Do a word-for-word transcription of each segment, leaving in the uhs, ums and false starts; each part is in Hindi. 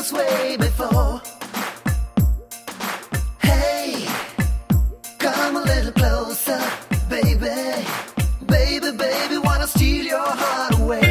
this way before. Hey, come a little closer, baby. Baby, baby, wanna steal your heart away.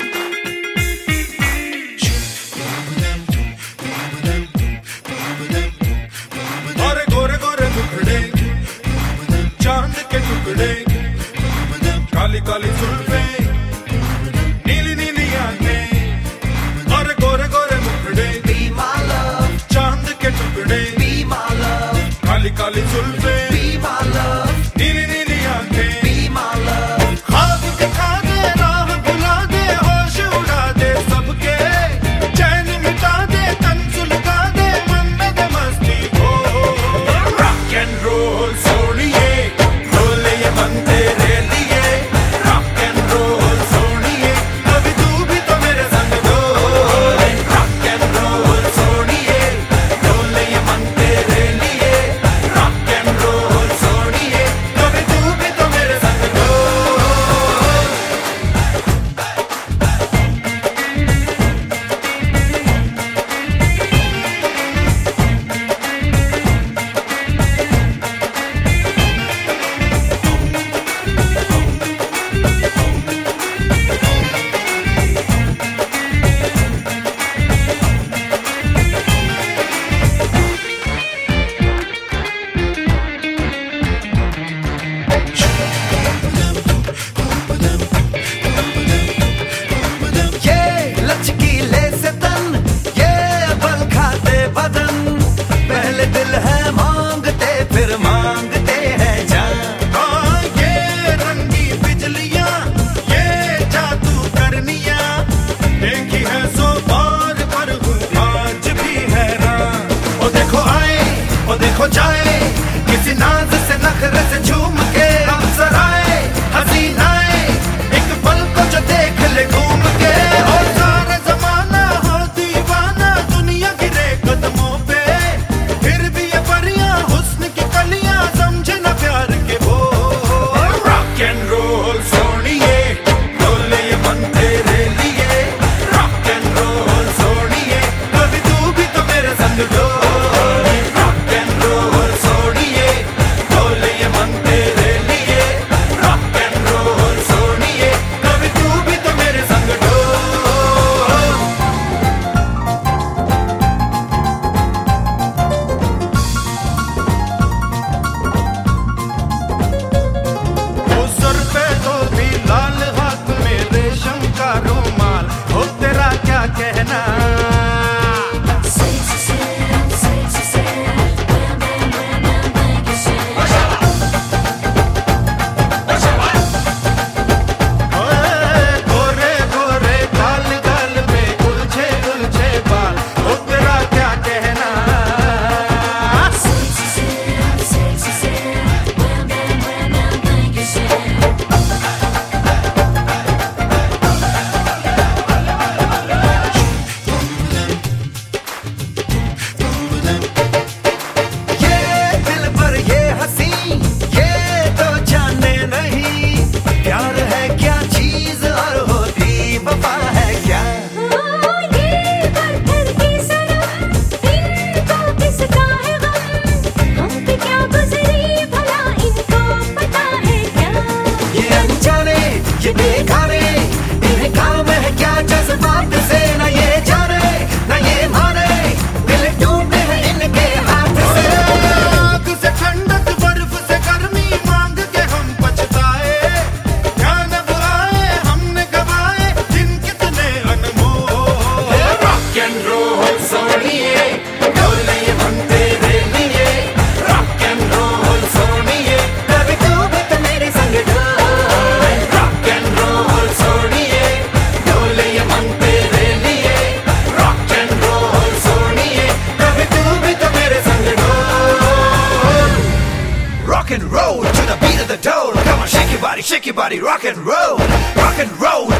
गोरे गोरे गोरे टुकड़े, चांद के टुकड़े, काली काली जुल्फे, नीली नीली आंखें, गोरे गोरे गोरे टुकड़े, Be my love, चांद के टुकड़े, be my love, Kali Kali Julfe, be my love, नीली नीली आंखें, be my love. ख्वाब दिखा दे, राह भुला दे, होश उड़ा दे सबके, चैन मिटा दे, तन सुलगा दे, मन में दे मस्ती को। Rock and roll सोनिए, ढोले ये बन तेरे लिए, rock and roll सोनिए, कभी तू भी तो मेरे संग डोले। Rock and roll सोनिए, ढोले ये बन तेरे लिए, rock and roll सोनिए, कभी तू भी तो मेरे संग डोले। ये लचकीले से तन, ये बल खाते बदन, पहले दिल है मांगते फिर मांगते हैं जान। हाँ, ये रंगी बिजलियां, ये जादू करनियां, देखी है सौ बार पर हूँ आज भी हैरान। ओ देखो आए, ओ देखो जाए, किसी नाज से नखरे से झूम के अवसर आए, हसीनाए, एक पल को जो देख ले घूम के। और सारा जमाना हो दीवाना, दुनिया गिरे कदमों पे, फिर भी ये परियां हुस्न की कलियां समझे न प्यार के बोल। Rock and roll सोनिए, ढोले ये बन तेरे लिए, rock and roll सोनिए, कभी तू भी तो मेरे संग डोले। Rock and roll सोनिए, ढोले ये बन तेरे लिए, rock and roll सोनिए, कभी तू भी तो मेरे संग डोले। वो सर पे तो भी लाल, हाथ में रेशम का रुमाल, हो तेरा क्या कहना। Sexy Sam, sexy Sam, bam bam bam bam bang your Sam. ओए, गोरे गोरे गाल गाल पे उलझे उलझे बाल, हो तेरा क्या कहना। Sexy Sam, sexy Sam, bam bam bam bam bang your Sam. ये दिल पर ये हंसी, ये तो जाने नहीं, प्यार है क्या चीज और होती वफा है क्या। ओ ये पत्थर की सनम, इनको किसका है गम, हम पे क्या गुजरी भला इनको पता है क्या। ये अनजाने, ये बेगाने, इन्हें काम है क्या जज्बात से, न ये जाने न ये माने, दिल टूटे हैं इनके हाथ से। आग से ठंडक, बर्फ से गर्मी मांग के हम पछताए, ध्यान अब आए हमने गवाए दिन कितने अनमोल। Rock and roll सोनिए, ढोले ये बन तेरे लिए, rock and roll सोनिए, कभी तू भी तो मेरे संग डोले। rock and roll सोनिए, ढोले ये बन तेरे लिए, rock and roll सोनिए, कभी तू भी तो मेरे संग डोल। Rock and roll to the beat of the dole. Come on, shake your body, shake your body, rock and roll, rock and roll